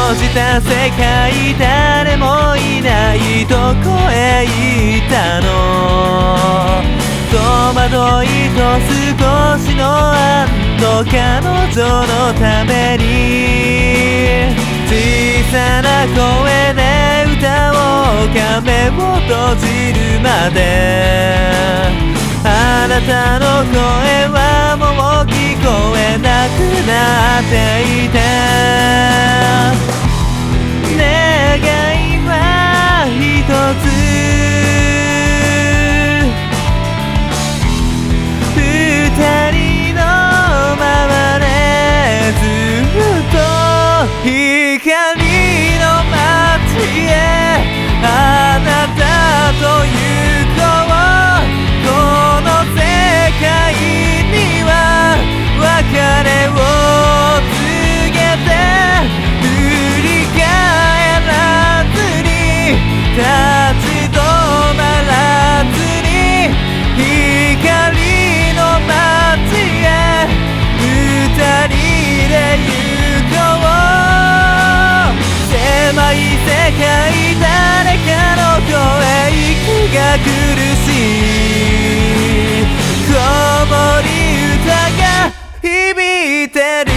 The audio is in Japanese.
じた世界誰もいないとこへ行ったの。戸惑いと少しの安堵、彼女のために小さな声で歌おうか、目を閉じるまで。あなたの声はもう聞こえなくなっていた。願いは一つ、二人のままでずっと光の街へあなたと行こう。この世界には別れを告げて、振り返らずに立ち止まらずに光の街へ二人で行こう。狭い世界誰かの声息が苦しい子守歌が響いてる。